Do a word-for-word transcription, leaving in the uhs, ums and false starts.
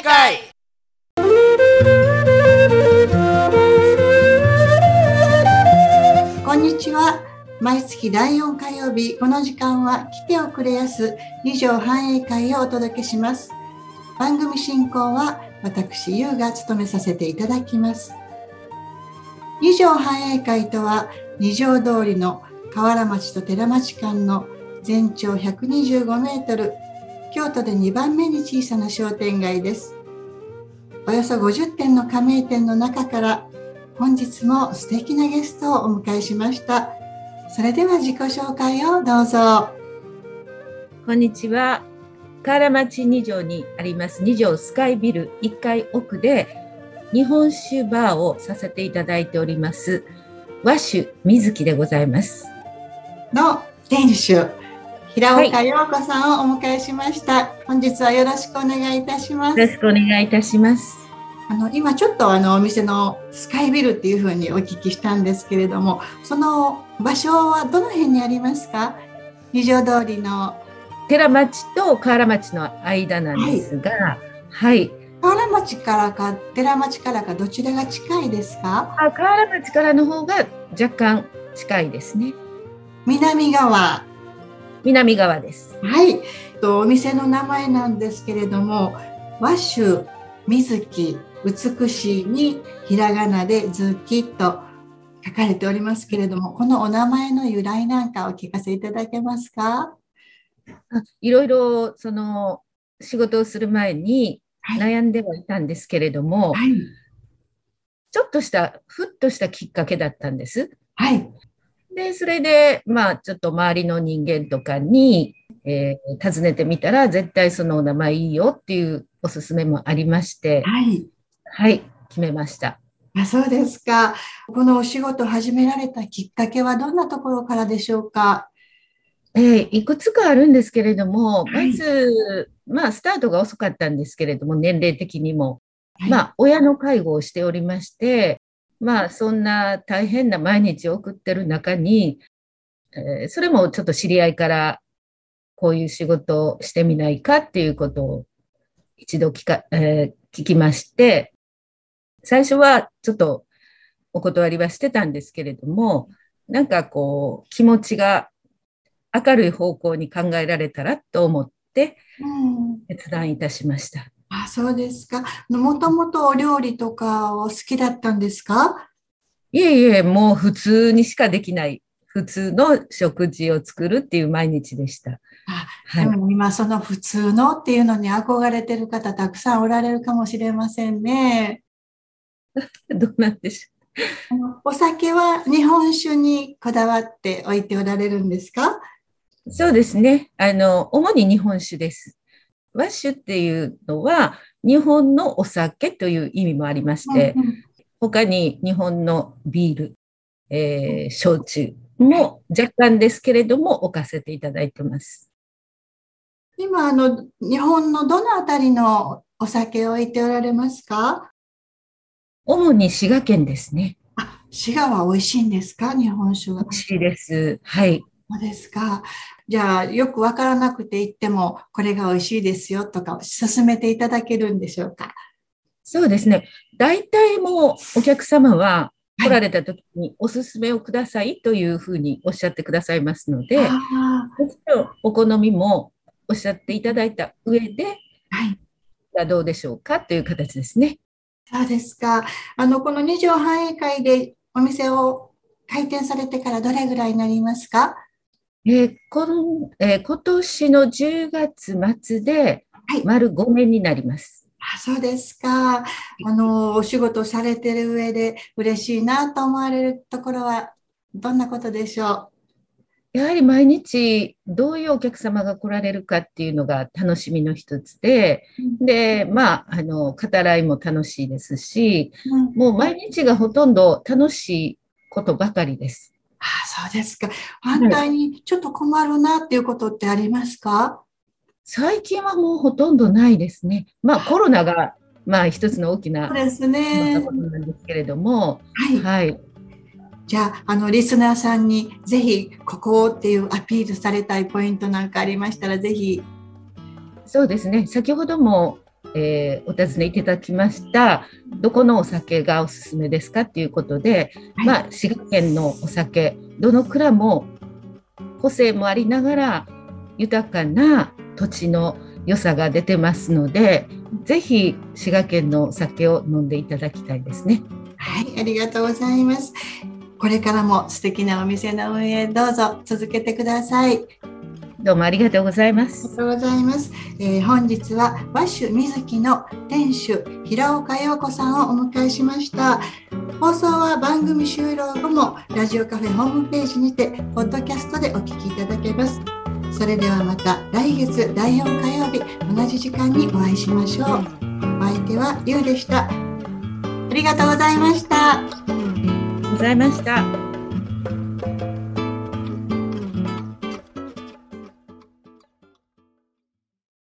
会。 こんにちは。毎月だいよん火曜日、この時間は来ておくれやす二条繁栄会をお届けします。番組進行は私、ゆうが務めさせていただきます。二条繁栄会とは、二条通りの河原町と寺町間の全長ひゃくにじゅうごメートル、京都でにばんめに小さな商店街です。およそごじゅってんの加盟店の中から、本日も素敵なゲストをお迎えしました。それでは自己紹介をどうぞ。 こんにちは。河原町二条にあります二条スカイビルいっかい奥で日本酒バーをさせていただいております和酒水木でございますの店主平岡陽子さんをお迎えしました、はい、本日はよろしくお願いいたします。 よろしくお願いいたします。 あの今ちょっとあのお店のスカイビルっていうふうにお聞きしたんですけれども、その場所はどの辺にありますか？二条通りの寺町と河原町の間なんですが、はい、はい、 河原町からか寺町からかどちらが近いですか？ あ、河原町からの方が若干近いですね。 南側。 南側です。 はい。とお店の名前なんですけれども、和酒水木美しいにひらがなでずきと書かれておりますけれども、このお名前の由来なんかお聞かせいただけますか？ いろいろその仕事をする前に悩んではいたんですけれども、はいはい、ちょっとしたふっとしたきっかけだったんです。 はい、 でそれでまあちょっと周りの人間とかに、えー、尋ねてみたら絶対そのお名前いいよっていうおすすめもありまして、 はい、 はい、決めました。 あ、そうですか。このお仕事を始められたきっかけはどんなところからでしょうか？ えー、いくつかあるんですけれども、はい、まず、まあ、スタートが遅かったんですけれども、年齢的にも、はい、まあ、親の介護をしておりまして、まあ、そんな大変な毎日を送ってる中に、えー、それもちょっと知り合いから、こういう仕事をしてみないかっていうことを一度聞か、えー、聞きまして、最初はちょっとお断りはしてたんですけれども、なんかこう、気持ちが明るい方向に考えられたらと思って決断いたしました。 うん、あ、そうですか。もともとお料理とかは好きだったんですか？ いえいえ、もう普通にしかできない普通の食事を作るっていう毎日でした。 あ、はい、でも今その普通のっていうのに憧れてる方たくさんおられるかもしれませんね。 どうなんでしょう。 あのお酒は日本酒にこだわって置いておられるんですか？ そうですね。あの、主に日本酒です。和酒っていうのは、日本のお酒という意味もありまして、うんうん、他に日本のビール、えー、焼酎も若干ですけれども置かせていただいてます。 今、あの、日本のどのあたりのお酒を置いておられますか？ 主に滋賀県ですね。 あ、滋賀は美味しいんですか？日本酒が。 美味しいです。はい。 そうですか。じゃあ、よくわからなくて言っても、これが美味しいですよとか、勧めていただけるんでしょうか？ そうですね。大体もうお客様は来られた時におすすめをくださいというふうにおっしゃってくださいますので、お好みもおっしゃっていただいた上で、はい、どうでしょうかという形ですね。 そうですか。あの、この二条繁栄会でお店を開店されてからどれぐらいになりますか？ えーこんえー、今年のじゅうがつ末で丸ごねんになります。 はい、あ、そうですか。あの、お仕事されてる上で嬉しいなと思われるところはどんなことでしょう？やはり毎日どういうお客様が来られるかっていうのが楽しみの一つで、うん、で、まあ、あの、語らいも楽しいですし、うん、もう毎日がほとんど楽しいことばかりです。 ああ、そうですか。反対にちょっと困るなっていうことってありますか？ 最近はもうほとんどないですね。まあコロナがまあ一つの大きなそうですね。 ことなんですけれども、 はい。はい、じゃあ、あのリスナーさんにぜひここっていうアピールされたいポイントなんかありましたらぜひ。 そうですね。先ほども、 えー、お尋ねいただきましたどこのお酒がおすすめですかっていうことで、はい、まあ、滋賀県のお酒どの蔵も個性もありながら豊かな土地の良さが出てますので、ぜひ滋賀県のお酒を飲んでいただきたいですね。 はい、ありがとうございます。これからも素敵なお店の運営どうぞ続けてください。 どうもありがとうございます。 ありがとうございます。えー、本日は和酒水木の店主平岡陽子さんをお迎えしました。放送は番組終了後もラジオカフェホームページにてポッドキャストでお聞きいただけます。それではまた来月だいよん火曜日同じ時間にお会いしましょう。お相手はゆうでした。ありがとうございました。 ございました。